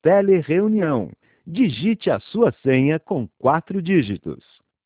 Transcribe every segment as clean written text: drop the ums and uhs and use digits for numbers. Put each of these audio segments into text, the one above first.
telereunião. Digite a sua senha com 4 dígitos.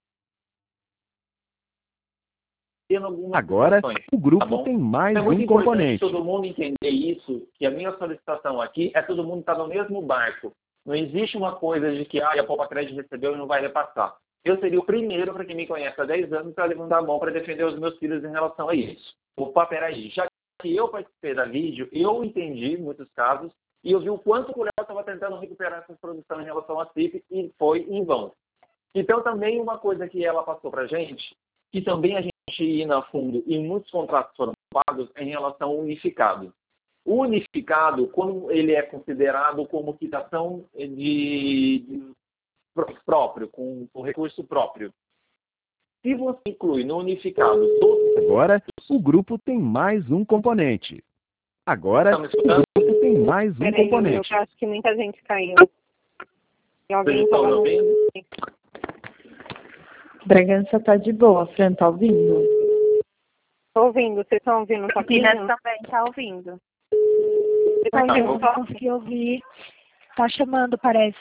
Agora, o grupo tem mais um componente. Todo mundo entender isso, que a minha solicitação aqui é todo mundo estar no mesmo barco. Não existe uma coisa de que a Poupa Crédito recebeu e não vai repassar. Eu seria o primeiro, para quem me conhece há 10 anos, para levantar a mão para defender os meus filhos em relação a isso. Opa, peraí, já que eu participei da vídeo, eu entendi muitos casos e eu vi o quanto o Léo estava tentando recuperar essa produção em relação à CIP e foi em vão. Então, também uma coisa que ela passou para a gente, que também a gente ir a fundo e muitos contratos foram pagos em relação ao unificado. O unificado, quando ele é considerado como quitação próprio, com recurso próprio. Se você inclui no unificado todos... Agora, o grupo tem mais um componente. Agora, o grupo tem mais um componente. Eu acho que muita gente caiu. Vocês estão me ouvindo? Bragança tá de boa, Fran, tá ouvindo? Tô ouvindo, vocês estão ouvindo? Minas também tá ouvindo. Eu não consegui ouvir. Tá chamando, parece.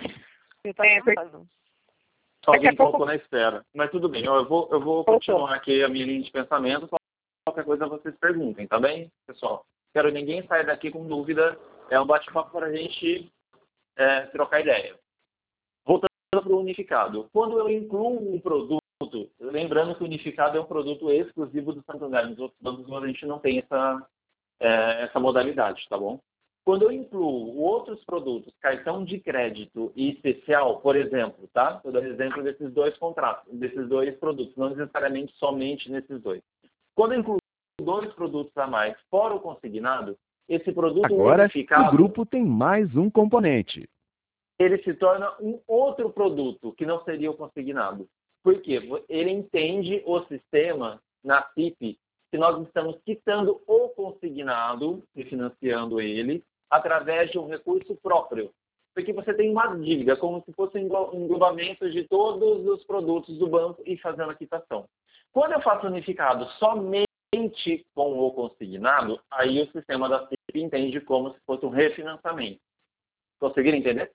Alguém um pouco na espera. Mas tudo bem, eu vou continuar aqui a minha linha de pensamento. Qualquer coisa vocês perguntem, tá bem, pessoal? Quero ninguém sair daqui com dúvida. É um bate-papo para a gente trocar ideia. Voltando para o unificado. Quando eu incluo um produto, lembrando que o unificado é um produto exclusivo do Santander. Nos outros bancos a gente não tem essa modalidade, tá bom? Quando eu incluo outros produtos, cartão de crédito e especial, por exemplo, tá? Estou dando exemplo desses dois contratos, desses dois produtos, não necessariamente somente nesses dois. Quando eu incluo 2 produtos a mais fora o consignado, esse produto agora, unificado... o grupo tem mais um componente. Ele se torna um outro produto que não seria o consignado. Por quê? Ele entende o sistema na CIP que nós estamos quitando o consignado, refinanciando ele, através de um recurso próprio. Porque você tem uma dívida, como se fosse um englobamento de todos os produtos do banco e fazendo a quitação. Quando eu faço unificado somente com o consignado, aí o sistema da CIP entende como se fosse um refinanciamento. Conseguiram entender?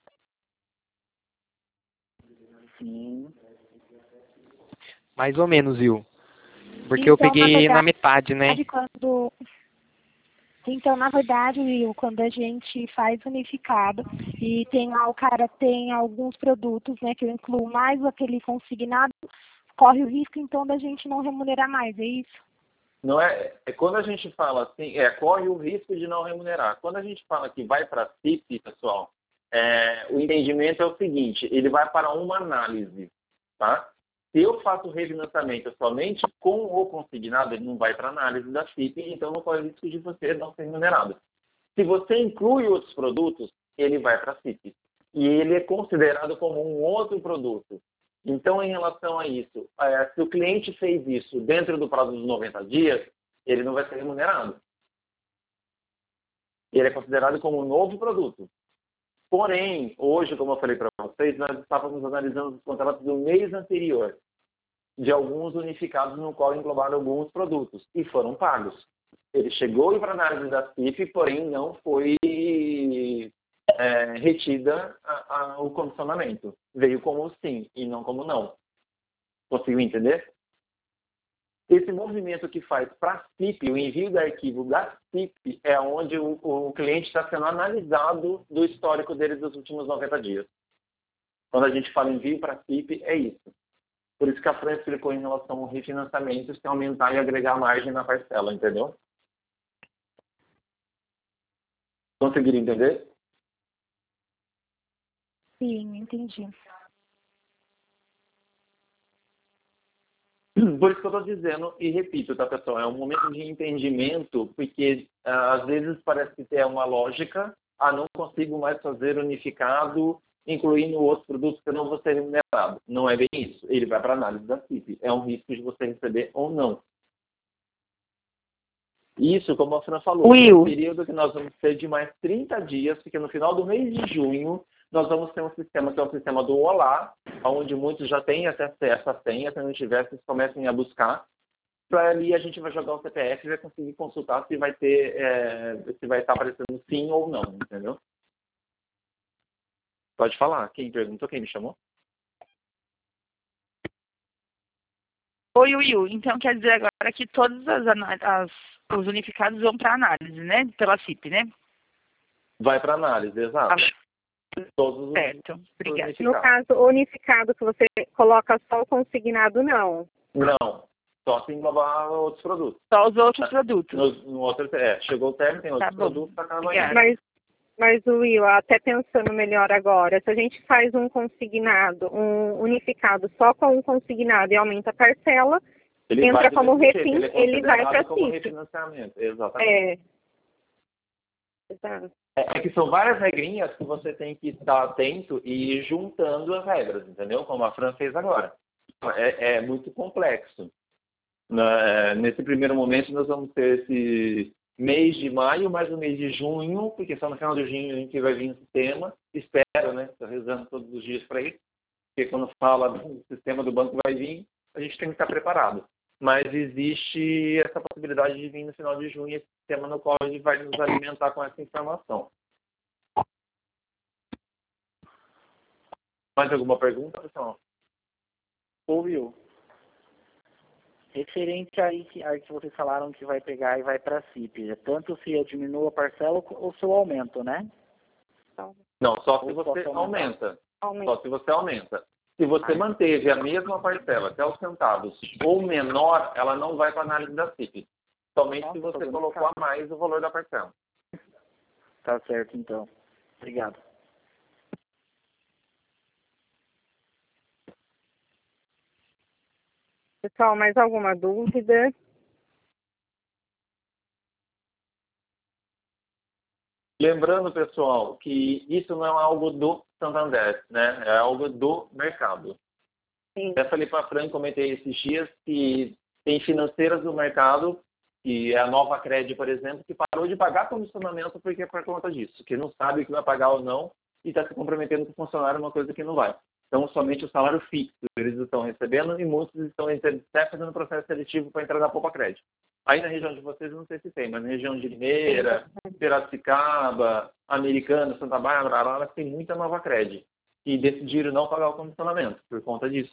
Sim. Mais ou menos, viu? Porque então, eu peguei na metade, né? Então, na verdade, Will, quando a gente faz unificado e tem lá, o cara tem alguns produtos, né, que eu incluo mais aquele consignado, corre o risco, então, da gente não remunerar mais, é isso? Não quando a gente fala assim, corre o risco de não remunerar. Quando a gente fala que vai para a CIP, pessoal, o entendimento é o seguinte, ele vai para uma análise, tá? Se eu faço o refinanciamento somente com o consignado, ele não vai para análise da CIP, então não corre o risco de você não ser remunerado. Se você inclui outros produtos, ele vai para a CIP. E ele é considerado como um outro produto. Então, em relação a isso, se o cliente fez isso dentro do prazo dos 90 dias, ele não vai ser remunerado. Ele é considerado como um novo produto. Porém, hoje, como eu falei para vocês, nós estávamos analisando os contratos do mês anterior, de alguns unificados no qual englobaram alguns produtos, e foram pagos. Ele chegou para a análise da CIF, porém não foi retida o condicionamento. Veio como sim e não como não. Conseguiu entender? Esse movimento que faz para a CIP, o envio do arquivo da CIP, é onde o cliente está sendo analisado do histórico dele dos últimos 90 dias. Quando a gente fala envio para a CIP, é isso. Por isso que a Fran explicou em relação ao refinanciamento, se aumentar e agregar margem na parcela, entendeu? Conseguiram entender? Sim, entendi. Por isso que eu estou dizendo e repito, tá, pessoal? É um momento de entendimento, porque às vezes parece que tem uma lógica, não consigo mais fazer unificado, incluindo outros produtos que eu não vou ser remunerado. Não é bem isso. Ele vai para a análise da CIP. É um risco de você receber ou não. Isso, como a Fran falou, é um período que nós vamos ter de mais 30 dias, porque no final do mês de junho nós vamos ter um sistema que é o sistema do Olá, onde muitos já têm acesso a essa senha, se não tiver, vocês comecem a buscar. Para ali a gente vai jogar o CPF e vai conseguir consultar se vai ter, se vai estar aparecendo sim ou não, entendeu? Pode falar. Quem perguntou? Quem me chamou? Oi, Will. Então quer dizer agora que todos os unificados vão para análise, né? Pela CIP, né? Vai para análise, exato. Todos os Certo. Obrigada. No caso, o unificado que você coloca só o consignado, não. Não. Só se englobar outros produtos. Só os outros produtos. No outro, chegou o término, tem outros produtos, acaba aí. Mas, Will, até pensando melhor agora, se a gente faz um consignado, um unificado só com um consignado e aumenta a parcela, ele entra como ele vai para como CIP. refinanciamento, exatamente. Exato. É que são várias regrinhas que você tem que estar atento e ir juntando as regras, entendeu? Como a Fran fez agora. É muito complexo. Nesse primeiro momento, nós vamos ter esse mês de maio, mais o mês de junho, porque só no final de junho a gente vai vir no sistema. Espero, né? Estou rezando todos os dias para isso. Porque quando fala do sistema do banco vai vir, a gente tem que estar preparado. Mas existe essa possibilidade de vir no final de junho esse sistema no qual a gente vai nos alimentar com essa informação. Mais alguma pergunta, pessoal? Ouviu? Referente aí que vocês falaram que vai pegar e vai para a CIP, tanto se eu diminuo a parcela ou se eu aumento, né? Não, só se você aumenta. Só se você aumenta. Se você manteve a mesma parcela até os centavos ou menor, ela não vai para a análise da CIP. Somente se você colocou a mais o valor da parcela. Tá certo, então. Obrigado. Pessoal, mais alguma dúvida? Lembrando, pessoal, que isso não é algo do Santander, né? É algo do mercado. Sim. Até falei para a Fran, comentei esses dias, que tem financeiras do mercado, que é a Nova Cred, por exemplo, que parou de pagar comissionamento porque é por conta disso, que não sabe o que vai pagar ou não e está se comprometendo com o funcionário uma coisa que não vai. Então, somente o salário fixo eles estão recebendo e muitos estão até fazendo processo seletivo para entrar na Poupa Crédito. Aí na região de vocês, não sei se tem, mas na região de Limeira, Piracicaba, Americana, Santa Bárbara, Arara, tem muita Nova Cred que decidiram não pagar o comissionamento por conta disso,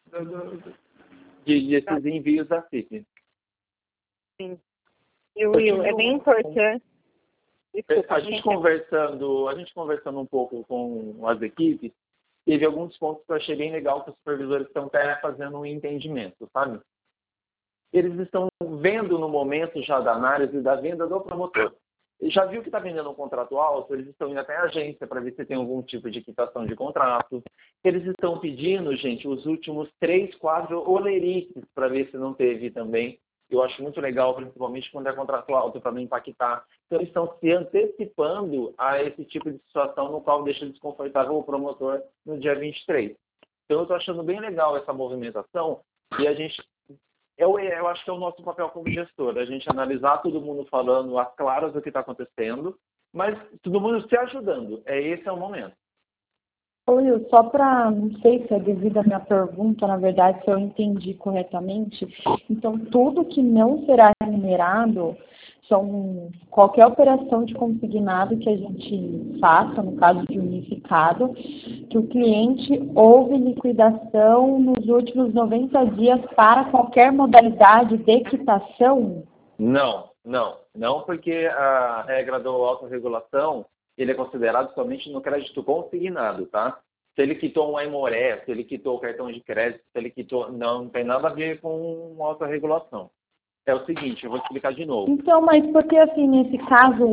desses envios da CIP. Sim. E o Will, é bem importante. Desculpa, a gente conversando um pouco com as equipes, teve alguns pontos que eu achei bem legal que os supervisores estão até fazendo um entendimento, sabe? Eles estão vendo no momento já da análise da venda do promotor. Já viu que está vendendo um contrato alto, eles estão indo até a agência para ver se tem algum tipo de quitação de contrato. Eles estão pedindo, gente, os últimos 3, 4 olerices para ver se não teve também. Eu acho muito legal, principalmente quando é contrato alto, para não impactar. Então, eles estão se antecipando a esse tipo de situação no qual deixa desconfortável o promotor no dia 23. Então, eu estou achando bem legal essa movimentação e a gente... Eu acho que é o nosso papel como gestor, a gente analisar todo mundo falando às claras do que está acontecendo, mas todo mundo se ajudando. Esse é o momento. Will, só para, não sei se é devido à minha pergunta, na verdade, se eu entendi corretamente, então tudo que não será remunerado são qualquer operação de consignado que a gente faça, no caso de unificado, que o cliente houve liquidação nos últimos 90 dias para qualquer modalidade de quitação? Não, porque a regra da autorregulação, ele é considerado somente no crédito consignado, tá? Se ele quitou um Aimoré, se ele quitou o cartão de crédito, se ele quitou... Não tem nada a ver com autorregulação. É o seguinte, eu vou explicar de novo. Então, mas porque assim, nesse caso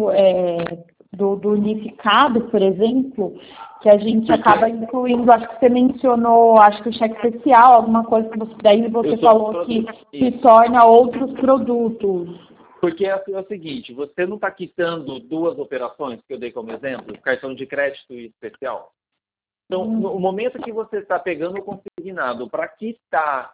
do unificado, por exemplo, que a gente acaba incluindo, acho que você mencionou, acho que o cheque especial, alguma coisa que daí você falou que se torna outros produtos. Porque é o seguinte, você não está quitando 2 operações, que eu dei como exemplo, cartão de crédito e especial. Então, no momento que você está pegando o consignado para quitar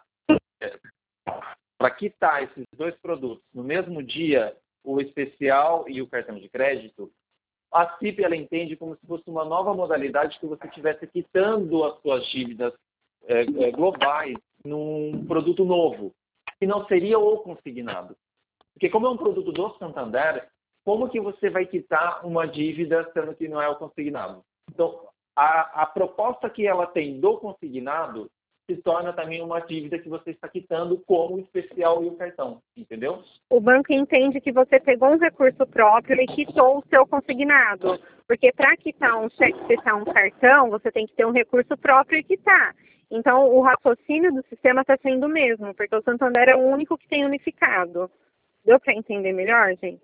esses 2 produtos no mesmo dia, o especial e o cartão de crédito, a CIP ela entende como se fosse uma nova modalidade que você estivesse quitando as suas dívidas globais num produto novo, que não seria o consignado. Porque como é um produto do Santander, como que você vai quitar uma dívida sendo que não é o consignado? Então, a proposta que ela tem do consignado se torna também uma dívida que você está quitando como o especial e o cartão, entendeu? O banco entende que você pegou um recurso próprio e quitou o seu consignado. Porque para quitar um cheque especial, um cartão, você tem que ter um recurso próprio e quitar. Então, o raciocínio do sistema está sendo o mesmo, porque o Santander é o único que tem unificado. Deu para entender melhor, gente?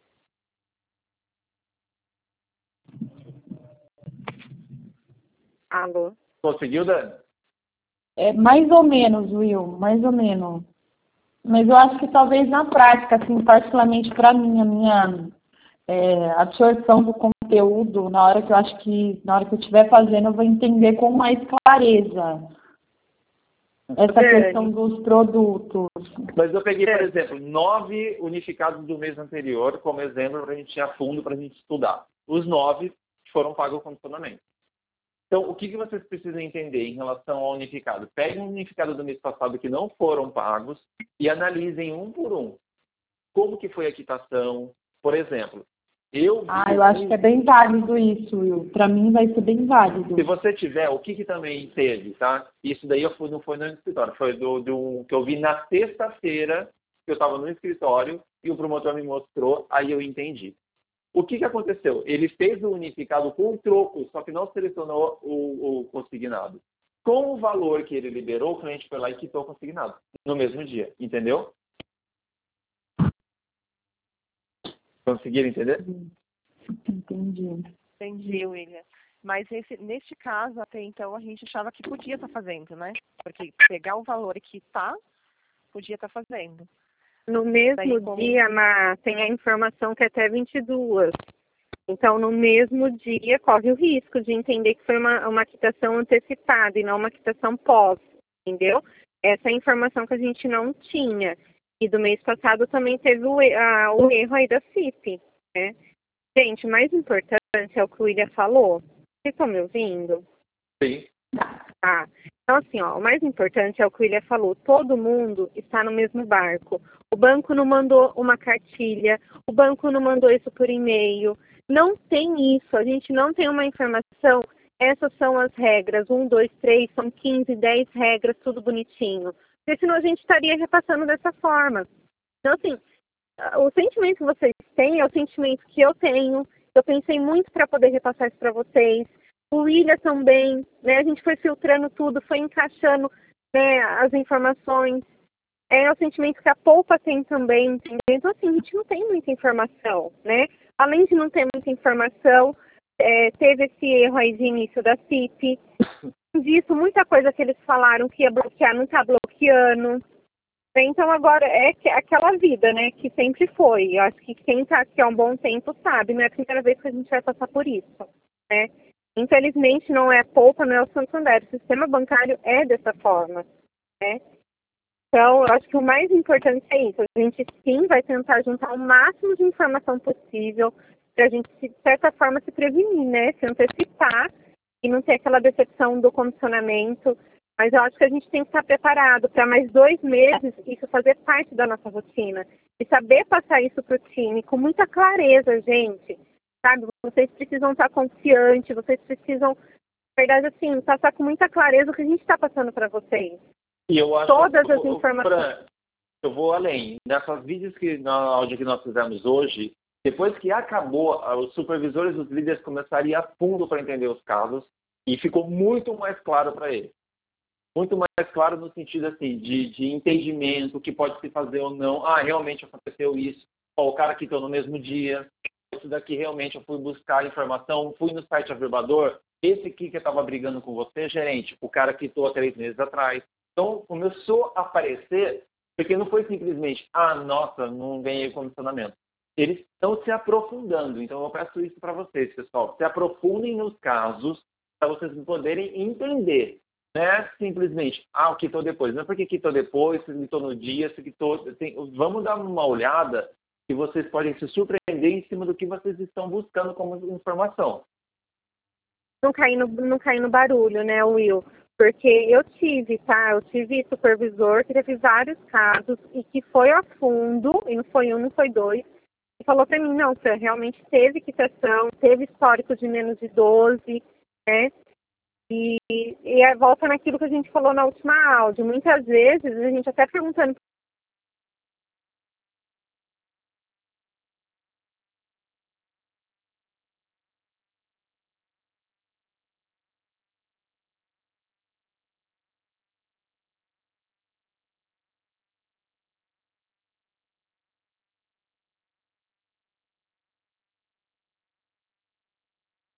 Alô? Conseguiu, Dani? Mais ou menos, Will, mais ou menos. Mas eu acho que talvez na prática, assim, particularmente para mim, a minha absorção do conteúdo, na hora que eu estiver fazendo, eu vou entender com mais clareza essa questão dos produtos. Mas eu peguei, por exemplo, 9 unificados do mês anterior como exemplo para a gente ir a fundo, para a gente estudar. Os 9 foram pagos o condicionamento. Então, o que vocês precisam entender em relação ao unificado? Peguem um unificado do mês passado que não foram pagos e analisem um por um. Como que foi a quitação? Por exemplo, eu acho que é bem válido isso, Will. Para mim vai ser bem válido. Se você tiver, o que também teve, tá? Isso daí não foi no escritório, foi do que eu vi na sexta-feira, que eu estava no escritório e o promotor me mostrou, aí eu entendi. O que aconteceu? Ele fez o unificado com troco, só que não selecionou o consignado. Com o valor que ele liberou, o cliente foi lá e quitou o consignado no mesmo dia, entendeu? Conseguiram entender? Entendi, William. Mas neste caso, até então, a gente achava que podia estar fazendo, né? Porque pegar o valor e quitar, podia estar fazendo. No mesmo dia, tem a informação que é até 22. Então, no mesmo dia, corre o risco de entender que foi uma quitação antecipada e não uma quitação pós, entendeu? Essa é a informação que a gente não tinha. E do mês passado também teve o erro aí da CIP, né? Gente, o mais importante é o que o William falou. Vocês estão me ouvindo? Sim. Então, assim, o mais importante é o que o William falou. Todo mundo está no mesmo barco. O banco não mandou uma cartilha, o banco não mandou isso por e-mail. Não tem isso, a gente não tem uma informação. Essas são as regras, 1, 2, 3, são 15, 10 regras, tudo bonitinho. Porque senão a gente estaria repassando dessa forma. Então, assim, o sentimento que vocês têm é o sentimento que eu tenho. Eu pensei muito para poder repassar isso para vocês. O William também, né? A gente foi filtrando tudo, foi encaixando, né, as informações. É o sentimento que a Poupa tem também, entendeu? Então, assim, a gente não tem muita informação, né? Além de não ter muita informação, teve esse erro aí de início da CIP. Disso, muita coisa que eles falaram que ia bloquear, não está bloqueando. Então, agora, é aquela vida, né, que sempre foi. Eu acho que quem está aqui há um bom tempo sabe, não é a primeira vez que a gente vai passar por isso, né? Infelizmente, não é a Poupa, não é o Santander. O sistema bancário é dessa forma, né? Então, eu acho que o mais importante é isso. A gente, sim, vai tentar juntar o máximo de informação possível para a gente, de certa forma, se prevenir, né? Se antecipar e não ter aquela decepção do comissionamento. Mas eu acho que a gente tem que estar preparado para mais 2 meses isso fazer parte da nossa rotina. E saber passar isso para o time com muita clareza, gente. Sabe? Vocês precisam estar confiantes, vocês precisam, na verdade, assim, passar com muita clareza o que a gente está passando para vocês. E eu acho todas as informações. Eu vou além. Nessas vídeos na áudio que nós fizemos hoje, depois que acabou, os supervisores, os líderes começaram a ir a fundo para entender os casos e ficou muito mais claro para eles. Muito mais claro no sentido assim, de entendimento, o que pode se fazer ou não. Realmente aconteceu isso. O cara quitou no mesmo dia. Isso daqui realmente eu fui buscar informação, fui no site Averbador. Esse aqui que eu estava brigando com você, gerente, o cara quitou há 3 meses atrás. Então, começou a aparecer, porque não foi simplesmente, nossa, não ganhei comissionamento. Eles estão se aprofundando. Então, eu peço isso para vocês, pessoal. Se aprofundem nos casos, para vocês poderem entender. Não é simplesmente, o quitou depois. Não é porque quitou depois, se quitou no dia, se quitou... Vamos dar uma olhada que vocês podem se surpreender em cima do que vocês estão buscando como informação. Não cair no barulho, né, Will? Porque eu tive supervisor que teve vários casos e que foi a fundo, e não foi 1, não foi 2, e falou para mim, não, Fran, realmente teve quitação, teve histórico de menos de 12, né? E volta naquilo que a gente falou na última áudio. Muitas vezes, a gente até perguntando